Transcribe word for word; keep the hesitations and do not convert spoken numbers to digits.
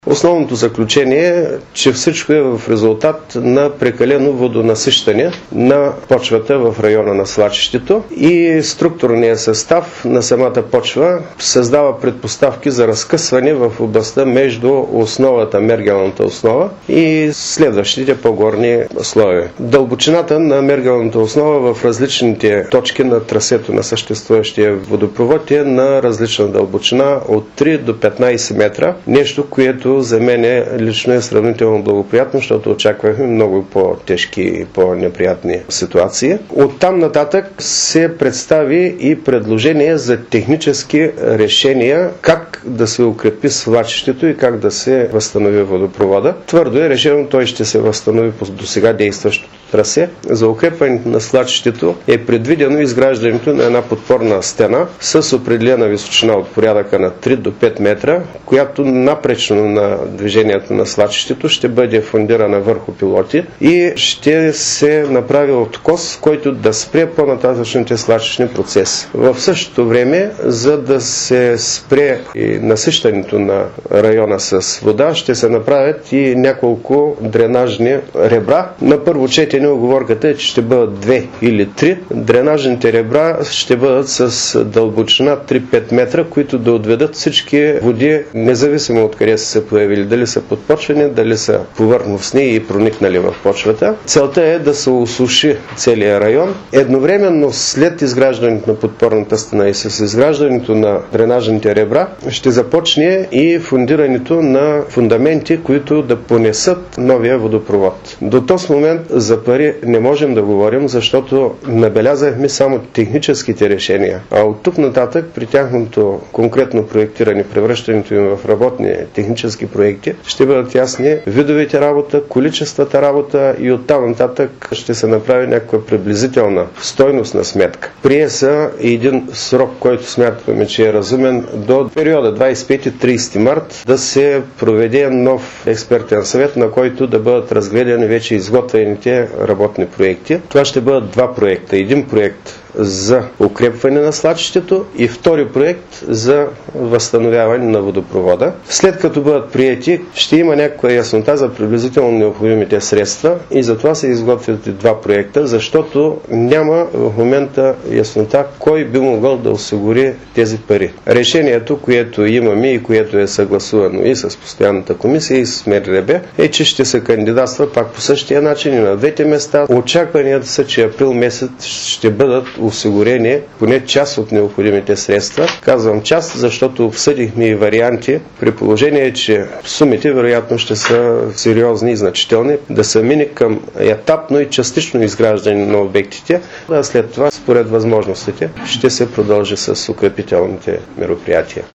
Основното заключение е, че всичко е в резултат на прекалено водонасищане на почвата в района на свлачището и структурният състав на самата почва създава предпоставки за разкъсване в областта между основата, мергелната основа и следващите по-горни слоеве. Дълбочината на мергелната основа в различните точки на трасето на съществуващия водопровод е на различна дълбочина от три до петнайсет метра, нещо, което за мен лично е сравнително благоприятно, защото очаквахме много по-тежки и по-неприятни ситуации. Оттам нататък се представи и предложение за технически решения как да се укрепи свлачището и как да се възстанови водопровода. Твърдо е решено, той ще се възстанови по досега действащото трасе. За укрепването на свлачището е предвидено изграждането на една подпорна стена с определена височина от порядъка на три до пет метра, която напречно на движението на свлачището ще бъде фундирана върху пилоти и ще се направи откос, който да спре по-нататъчните свлачищни процеси. В същото време, за да се спре и насищането на района с вода, ще се направят и няколко дренажни ребра. На първо четене оговорката е, че ще бъдат две или три. Дренажните ребра ще бъдат с дълбочина три-пет метра, които да отведат всички води, независимо от къде са се появили, дали са подпочвени, дали са повърхностни и проникнали в почвата. Целта е да се осуши целият район. Едновременно след изграждането на подпорната стена и с изграждането на дренажните ребра ще започне и фундирането на фундаменти, които да понесат новия водопровод. До този момент за пари не можем да говорим, защото набелязахме само техническите решения, а от тук нататък при тяхното конкретно проектиране, превръщането им в работни технически проекти, ще бъдат ясни видовете работа, количествата работа и оттам нататък ще се направи някаква приблизителна стойностна сметка. Прие са един срок, който смятаме, че е разумен, до периода двайсет и пети до трийсети март да се проведе нов експертен съвет, на който да бъдат разгледани вече изготвените работни проекти. Това ще бъдат два проекта. Един проект за укрепване на свлачището и втори проект за възстановяване на водопровода. След като бъдат приети, ще има някаква яснота за приблизително необходимите средства и затова се изготвят и два проекта, защото няма в момента яснота кой би могъл да осигури тези пари. Решението, което имаме и което е съгласувано и с постоянната комисия и с МРРБ, е, че ще се кандидатства пак по същия начин и на двете места. Очакванията са, че април месец ще бъдат осигурени поне част от необходимите средства. Казвам част, защото обсъдихме и варианти, при положение, че сумите вероятно ще са сериозни и значителни, да се мине към етапно и частично изграждане на обектите, а след това, според възможностите, ще се продължи с укрепителните мероприятия.